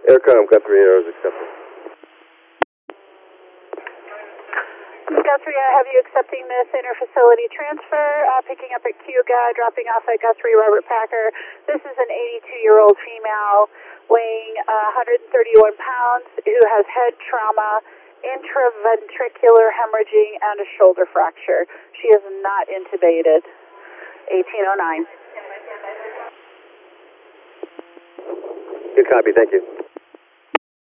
Aircom, Guthrie Air is accepted. Guthrie, I have you accepting this inter-facility transfer, picking up at Cayuga, dropping off at Guthrie Robert Packer. This is an 82-year-old female weighing 131 pounds who has head trauma, intraventricular hemorrhaging, and a shoulder fracture. She is not intubated. 1809. Good copy, thank you.